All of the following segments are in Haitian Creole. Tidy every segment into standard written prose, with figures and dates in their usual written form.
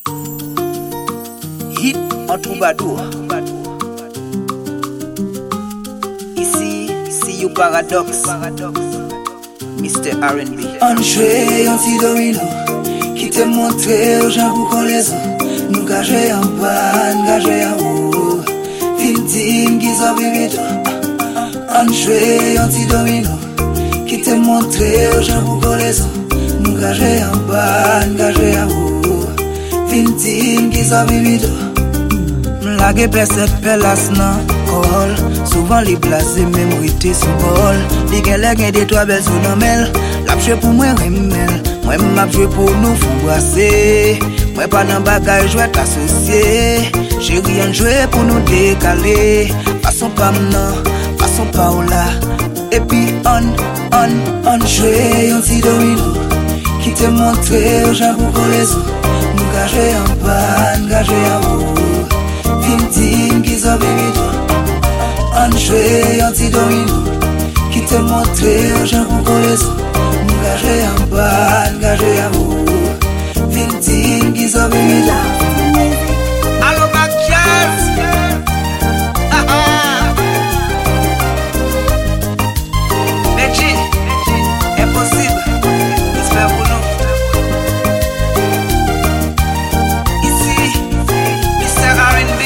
Hit en troubadour. Ici, c'est You Paradox. Mr. R&B. On jouait un petit domino qui te montrait aux gens pour qu'on les a. Nous gager en panne, gager en haut. Film team qui s'en vivait. On jouait un petit domino qui te montrait aux gens pour qu'on les a. Nous gager en panne, gager en haut. Film team qui s'en vivait. M'lage percep pelas nan kol. Souvent li blase memorité sous bol. Li gen lè gen de toi bel sou nan mel. Lap jwe pou mwen remel. Mwen map jwe pou nou foubrase. Mwen pa nan bagay jwet asosye. Chéri an jwe pou nou dekale. Fason pa mnan, fason pa ou la. Et puis on jwe yon ti domino qui te montre aux gens pour qu'on les a. Nous gager en panne, gager en haut. Film team qui s'en vivait. On jouait un petit domino qui te montrait aux gens pour qu'on les a. Nous gager en panne, gager en haut. Film team qui s'en vivait. Allo Mac Jazz. Meji, impossible. J'espère pour nous. Ici, Mr. R&B.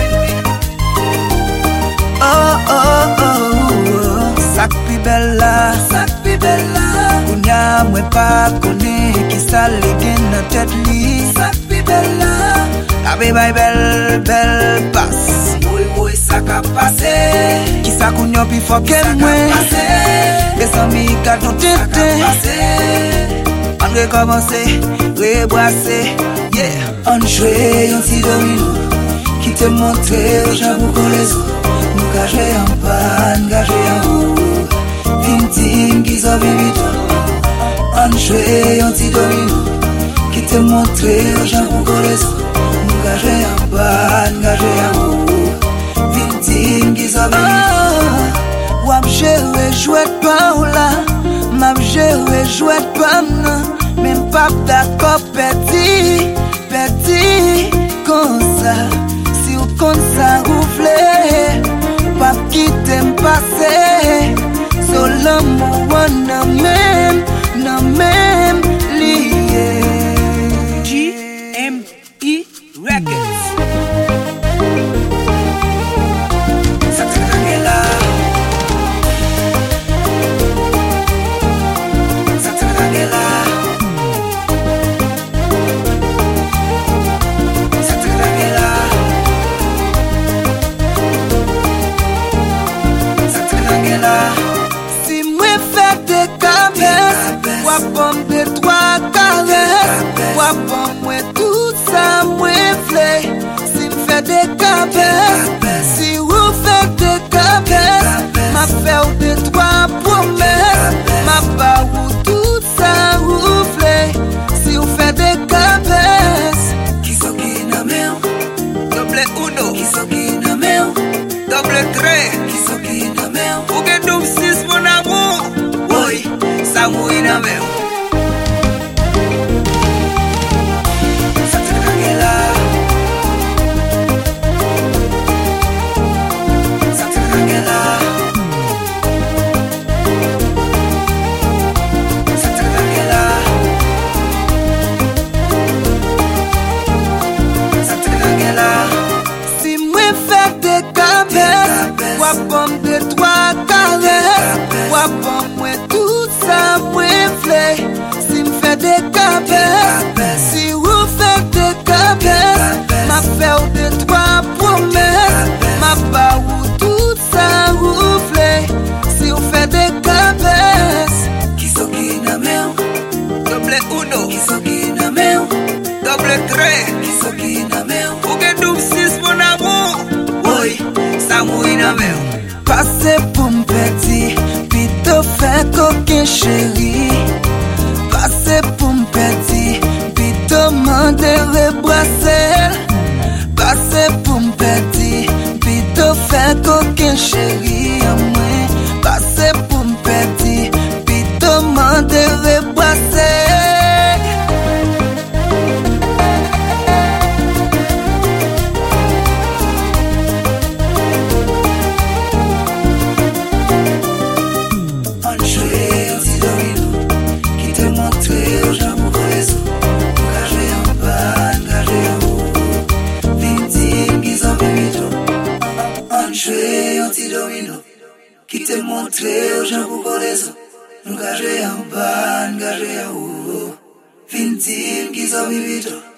Sak pi bella, Kounya mwen pa kone ki sa le gen nan tèt li. Sak pi bella, la be bay bel pass. Mouy sak a pase. Ki sa kounyo pi foken mwen. Besan mi katon tete. On recommence, rebrase, yeah. On jouait un petit domino qui te montrait aux gens pour qu'on les a. Nous gager en panne, gager en haut. Film team qui s'en vivait. On jouait un petit domino qui te montrait aux gens pour qu'on les a. Nous gager en panne, gager en haut. Film team qui s'en vivait. Wap jere jouet pa ou la. Map jere jouet pa mna. Même pas d'accord petit comme ça. Si ou kon sa roufle, pas quitte m'passer. So l'amour nan même lié. GME Records. Si mwen fè de caresses, wapon de trois caresses, wapon mwen tout ça mwen vle. Si m'fè de caresses, si ou fè de caresses, ma fè ou de trois promesses, ma pa ou tout ça ou vle. Si ou fè de caresses, Qui so ki na men? Double uno. qui so ki na men, Double tre. qui so ki na men. Ou gen doum sis mon amour. Woy, sa mouy na men. Si mwen fè de caresses, wapon de trois caresses, wapon mwen tout ça mwen vle. Si m'fè de caresses, si ou fè de caresses, ma fè ou de trois promesses, ma pa ou tout ça ou vle. Si ou fè de caresses, Qui so ki na men? Double uno. qui so ki na men, Double tre. qui so ki na men. Ou gen doum sis mon amour. Woy, sa mouy na men. Passe pou m'peti, pito fè koken chéri. Passe pou m'peti, pito mande rebrase. Passe pou m'peti, pito fè koken chéri a mwen. Passe pou m'peti, pito mande rebrase. montrer aux gens pour les autres. Nous gagez en ban, gagez en haut. Fin team qui s'en vit vite.